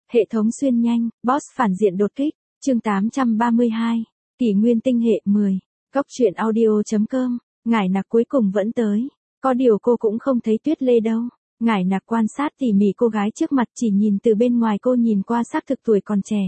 Hệ thống xuyên nhanh, boss phản diện đột kích, chương 832, kỷ nguyên tinh hệ 10, góc truyện audio.com, ngải nặc cuối cùng vẫn tới. Có điều cô cũng không thấy Tuyết Lê đâu. Ngải nặc quan sát tỉ mỉ cô gái trước mặt, chỉ nhìn từ bên ngoài cô nhìn qua xác thực tuổi còn trẻ.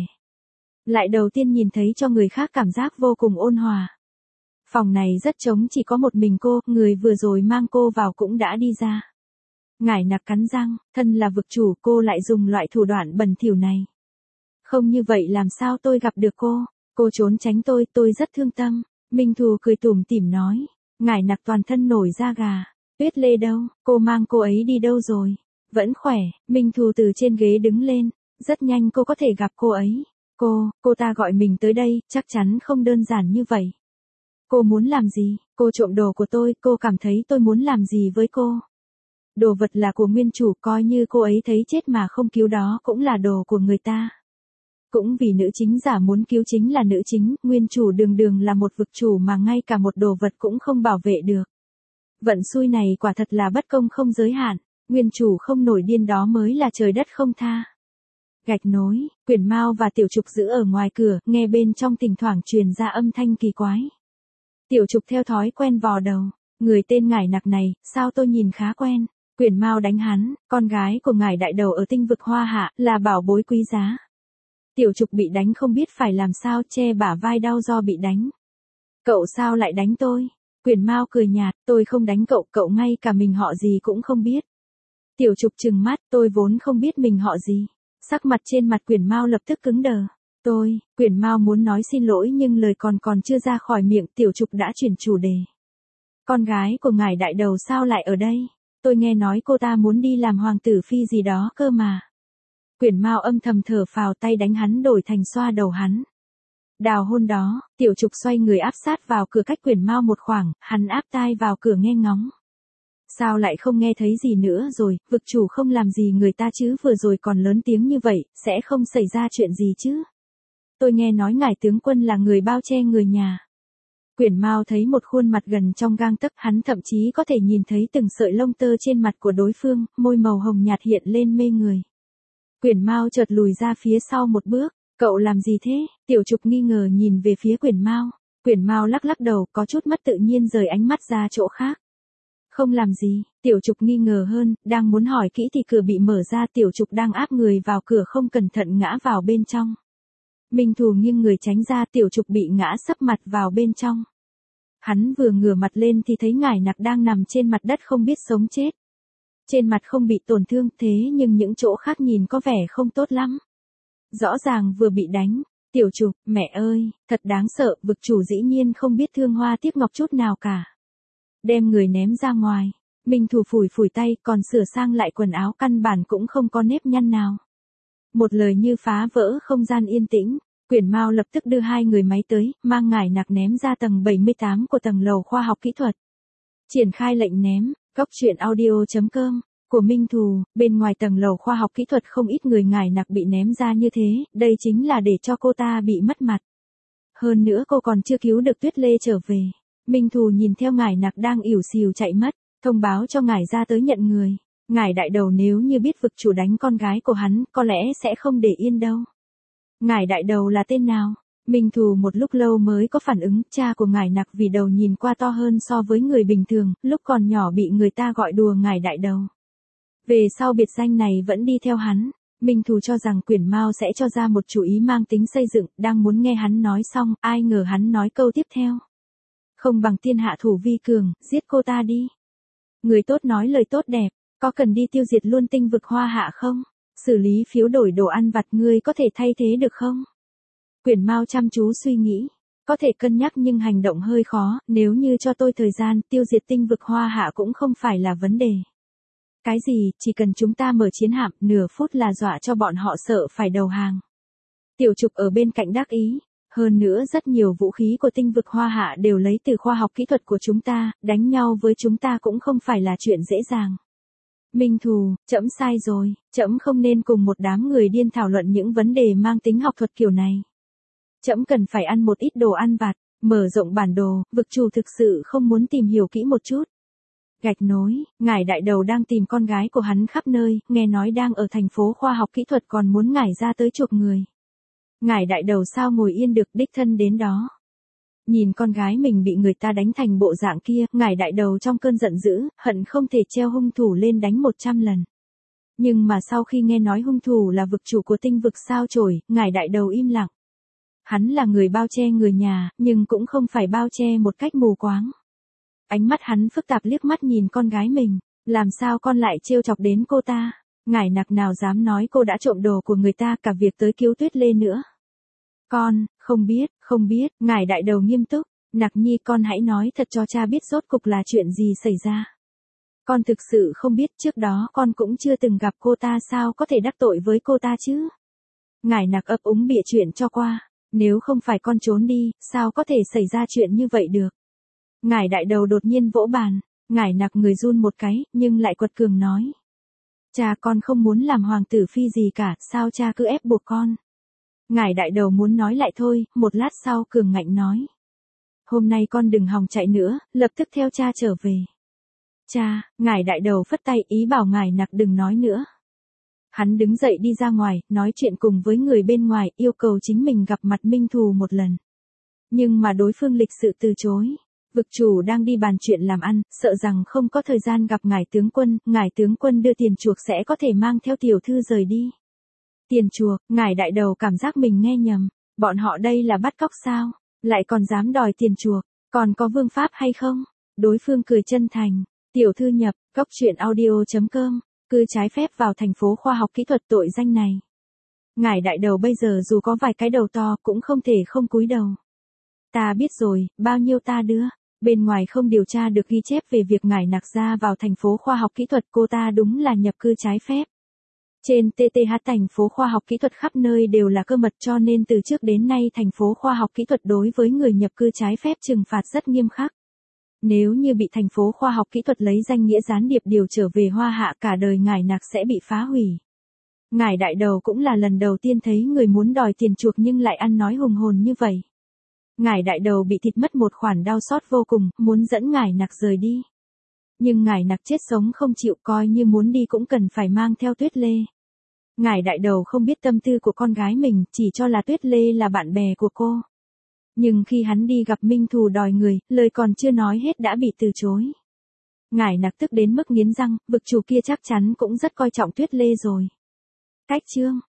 Lại đầu tiên nhìn thấy cho người khác cảm giác vô cùng ôn hòa. Phòng này rất trống, chỉ có một mình cô, người vừa rồi mang cô vào cũng đã đi ra. Ngải nặc cắn răng, thân là vực chủ cô lại dùng loại thủ đoạn bẩn thỉu này. Không như vậy làm sao tôi gặp được cô trốn tránh tôi rất thương tâm. Minh Thù cười tủm tỉm nói, ngải nặc toàn thân nổi da gà. Tuyết Lê đâu, cô mang cô ấy đi đâu rồi? Vẫn khỏe. Minh Thù từ trên ghế đứng lên, rất nhanh cô có thể gặp cô ấy. Cô ta gọi mình tới đây, chắc chắn không đơn giản như vậy. Cô muốn làm gì? Cô trộm đồ của tôi, cô cảm thấy tôi muốn làm gì với cô? Đồ vật là của nguyên chủ, coi như cô ấy thấy chết mà không cứu đó cũng là đồ của người ta. Cũng vì nữ chính giả muốn cứu chính là nữ chính, nguyên chủ đường đường là một vực chủ mà ngay cả một đồ vật cũng không bảo vệ được. Vận xui này quả thật là bất công không giới hạn, nguyên chủ không nổi điên đó mới là trời đất không tha. Gạch nối, Quyển Mao và Tiểu Trục giữ ở ngoài cửa, nghe bên trong thỉnh thoảng truyền ra âm thanh kỳ quái. Tiểu Trục theo thói quen vò đầu, người tên ngải nặc này, sao tôi nhìn khá quen. Quyển Mao đánh hắn, con gái của ngải đại đầu ở tinh vực Hoa Hạ, là bảo bối quý giá. Tiểu Trục bị đánh không biết phải làm sao, che bả vai đau do bị đánh. Cậu sao lại đánh tôi? Quyển Mao cười nhạt, tôi không đánh cậu ngay cả mình họ gì cũng không biết. Tiểu Trục trừng mắt, tôi vốn không biết mình họ gì. Sắc mặt trên mặt Quyển Mao lập tức cứng đờ. Quyển Mao muốn nói xin lỗi nhưng lời còn chưa ra khỏi miệng, Tiểu Trục đã chuyển chủ đề. Con gái của ngải đại đầu sao lại ở đây? Tôi nghe nói cô ta muốn đi làm hoàng tử phi gì đó cơ mà. Quyển Mao âm thầm thở phào, tay đánh hắn đổi thành xoa đầu hắn. Đào hôn đó, Tiểu Trục xoay người áp sát vào cửa cách Quyển Mao một khoảng, hắn áp tai vào cửa nghe ngóng. Sao lại không nghe thấy gì nữa rồi, vực chủ không làm gì người ta chứ, vừa rồi còn lớn tiếng như vậy, sẽ không xảy ra chuyện gì chứ. Tôi nghe nói ngải tướng quân là người bao che người nhà. Quyển Mao thấy một khuôn mặt gần trong gang tấc, hắn thậm chí có thể nhìn thấy từng sợi lông tơ trên mặt của đối phương, môi màu hồng nhạt hiện lên mê người. Quyển Mao chợt lùi ra phía sau một bước, cậu làm gì thế? Tiểu Trục nghi ngờ nhìn về phía Quyển Mao. Quyển Mao lắc lắc đầu, có chút mất tự nhiên rời ánh mắt ra chỗ khác. Không làm gì, Tiểu Trục nghi ngờ hơn, đang muốn hỏi kỹ thì cửa bị mở ra, Tiểu Trục đang áp người vào cửa không cẩn thận ngã vào bên trong. Minh Thù nghiêng người tránh ra, Tiểu Trục bị ngã sấp mặt vào bên trong. Hắn vừa ngửa mặt lên thì thấy ngải nặc đang nằm trên mặt đất không biết sống chết. Trên mặt không bị tổn thương, thế nhưng những chỗ khác nhìn có vẻ không tốt lắm. Rõ ràng vừa bị đánh. Tiểu Trục, mẹ ơi, thật đáng sợ, vực chủ dĩ nhiên không biết thương hoa tiếc ngọc chút nào cả. Đem người ném ra ngoài. Minh Thù phủi tay, còn sửa sang lại quần áo, căn bản cũng không có nếp nhăn nào. Một lời như phá vỡ không gian yên tĩnh. Quyển Mao lập tức đưa hai người máy tới, mang ngải nặc ném ra tầng 78 của tầng lầu khoa học kỹ thuật. Triển khai lệnh ném, góc truyện audio.com, của Minh Thù, bên ngoài tầng lầu khoa học kỹ thuật không ít người ngải nặc bị ném ra như thế, đây chính là để cho cô ta bị mất mặt. Hơn nữa cô còn chưa cứu được Tuyết Lê trở về. Minh Thù nhìn theo ngải nặc đang ỉu xìu chạy mất, thông báo cho ngải ra tới nhận người. Ngải đại đầu nếu như biết vực chủ đánh con gái của hắn, có lẽ sẽ không để yên đâu. Ngải đại đầu là tên nào? Minh Thù một lúc lâu mới có phản ứng, cha của ngải nặc vì đầu nhìn qua to hơn so với người bình thường, lúc còn nhỏ bị người ta gọi đùa ngải đại đầu. Về sau biệt danh này vẫn đi theo hắn. Minh Thù cho rằng Quyển Mao sẽ cho ra một chủ ý mang tính xây dựng, đang muốn nghe hắn nói xong, ai ngờ hắn nói câu tiếp theo. Không bằng thiên hạ thủ vi cường, giết cô ta đi. Người tốt nói lời tốt đẹp, có cần đi tiêu diệt luôn tinh vực Hoa Hạ không? Xử lý phiếu đổi đồ ăn vặt, ngươi có thể thay thế được không? Quyển Mao chăm chú suy nghĩ. Có thể cân nhắc nhưng hành động hơi khó, nếu như cho tôi thời gian, tiêu diệt tinh vực Hoa Hạ cũng không phải là vấn đề. Cái gì, chỉ cần chúng ta mở chiến hạm, nửa phút là dọa cho bọn họ sợ phải đầu hàng. Tiểu Trục ở bên cạnh đắc ý. Hơn nữa rất nhiều vũ khí của tinh vực Hoa Hạ đều lấy từ khoa học kỹ thuật của chúng ta, đánh nhau với chúng ta cũng không phải là chuyện dễ dàng. Minh Thù, trẫm sai rồi, trẫm không nên cùng một đám người điên thảo luận những vấn đề mang tính học thuật kiểu này. Trẫm cần phải ăn một ít đồ ăn vặt, mở rộng bản đồ, vực chủ thực sự không muốn tìm hiểu kỹ một chút. Gạch nối, ngài đại đầu đang tìm con gái của hắn khắp nơi, nghe nói đang ở thành phố khoa học kỹ thuật còn muốn ngài ra tới chuộc người. Ngài đại đầu sao ngồi yên được, đích thân đến đó. Nhìn con gái mình bị người ta đánh thành bộ dạng kia, ngài đại đầu trong cơn giận dữ, hận không thể treo hung thủ lên đánh 100 lần. Nhưng mà sau khi nghe nói hung thủ là vực chủ của tinh vực sao chổi, ngài đại đầu im lặng. Hắn là người bao che người nhà, nhưng cũng không phải bao che một cách mù quáng. Ánh mắt hắn phức tạp liếc mắt nhìn con gái mình, làm sao con lại trêu chọc đến cô ta? Ngải Nặc nào dám nói cô đã trộm đồ của người ta, cả việc tới cứu Tuyết Lê nữa. Con, không biết, ngài đại đầu nghiêm túc, Nặc Nhi con hãy nói thật cho cha biết rốt cục là chuyện gì xảy ra. Con thực sự không biết, trước đó con cũng chưa từng gặp cô ta, sao có thể đắc tội với cô ta chứ? Ngải Nặc ấp úng bịa chuyện cho qua, nếu không phải con trốn đi, sao có thể xảy ra chuyện như vậy được? Ngải đại đầu đột nhiên vỗ bàn, Ngải Nặc người run một cái, nhưng lại quật cường nói. Cha con không muốn làm hoàng tử phi gì cả, sao cha cứ ép buộc con? Ngải đại đầu muốn nói lại thôi, một lát sau cường ngạnh nói. Hôm nay con đừng hòng chạy nữa, lập tức theo cha trở về. Cha, ngải đại đầu phất tay ý bảo Ngải Nặc đừng nói nữa. Hắn đứng dậy đi ra ngoài, nói chuyện cùng với người bên ngoài, yêu cầu chính mình gặp mặt Minh Thù một lần. Nhưng mà đối phương lịch sự từ chối. Vực chủ đang đi bàn chuyện làm ăn, sợ rằng không có thời gian gặp ngài tướng quân đưa tiền chuộc sẽ có thể mang theo tiểu thư rời đi. Tiền chuộc, ngài đại đầu cảm giác mình nghe nhầm, bọn họ đây là bắt cóc sao, lại còn dám đòi tiền chuộc, còn có vương pháp hay không? Đối phương cười chân thành, tiểu thư nhập, goctruyện.audio.com, cư trái phép vào thành phố khoa học kỹ thuật, tội danh này. Ngài đại đầu bây giờ dù có vài cái đầu to cũng không thể không cúi đầu. Ta biết rồi, bao nhiêu ta đưa. Bên ngoài không điều tra được ghi chép về việc Ngải Nặc ra vào thành phố khoa học kỹ thuật, cô ta đúng là nhập cư trái phép. Trên TTH thành phố khoa học kỹ thuật khắp nơi đều là cơ mật, cho nên từ trước đến nay thành phố khoa học kỹ thuật đối với người nhập cư trái phép trừng phạt rất nghiêm khắc. Nếu như bị thành phố khoa học kỹ thuật lấy danh nghĩa gián điệp điều trở về Hoa Hạ, cả đời Ngải Nặc sẽ bị phá hủy. Ngải đại đầu cũng là lần đầu tiên thấy người muốn đòi tiền chuộc nhưng lại ăn nói hùng hồn như vậy. Ngải đại đầu bị thịt mất một khoản, đau xót vô cùng, muốn dẫn Ngải Nặc rời đi. Nhưng Ngải Nặc chết sống không chịu, coi như muốn đi cũng cần phải mang theo Tuyết Lê. Ngải đại đầu không biết tâm tư của con gái mình, chỉ cho là Tuyết Lê là bạn bè của cô. Nhưng khi hắn đi gặp Minh Thù đòi người, lời còn chưa nói hết đã bị từ chối. Ngải Nặc tức đến mức nghiến răng, vực chủ kia chắc chắn cũng rất coi trọng Tuyết Lê rồi. Cách chương